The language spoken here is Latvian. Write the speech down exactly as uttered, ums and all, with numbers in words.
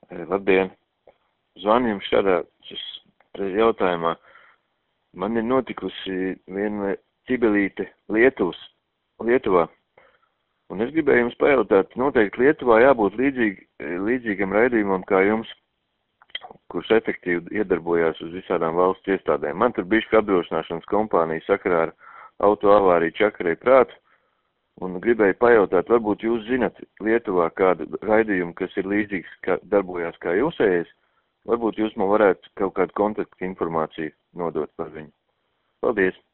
Labdien! Zvanu jums šādā jautājumā. Man ir notikusi viena ķibelīte Lietuvas, Lietuvā. Un es gribēju jums pajautāt, noteikti Lietuvā jābūt līdzīgi, līdzīgam raidījumam kā jums, kurš efektīvi iedarbojās uz visādām valsts iestādēm. Man tur bišķi apdrošināšanas kompānija sakarā ar auto avāriju Čakarei prātu. Un gribēju pajautāt, varbūt jūs zinat Lietuvā kādu raidījumu, kas ir līdzīgs, kā darbojās kā jūsējais. Varbūt jūs man varētu kaut kādu kontaktu informāciju nodot par viņu. Paldies!